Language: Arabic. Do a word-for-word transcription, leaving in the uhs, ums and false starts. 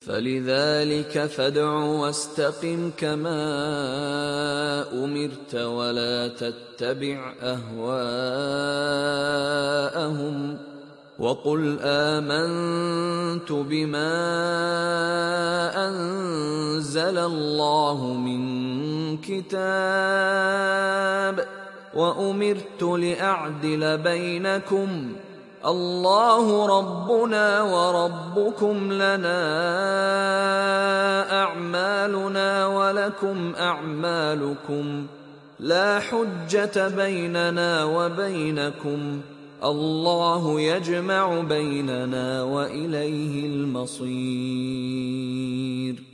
فلذلك فادع واستقم كما أمرت ولا تتبع أهواءهم وقل آمنت بما أنزل الله من كتاب وأمرت لأعدل بينكم الله ربنا وربكم لنا أعمالنا ولكم أعمالكم لا حجة بيننا وبينكم الله يجمع بيننا وإليه المصير.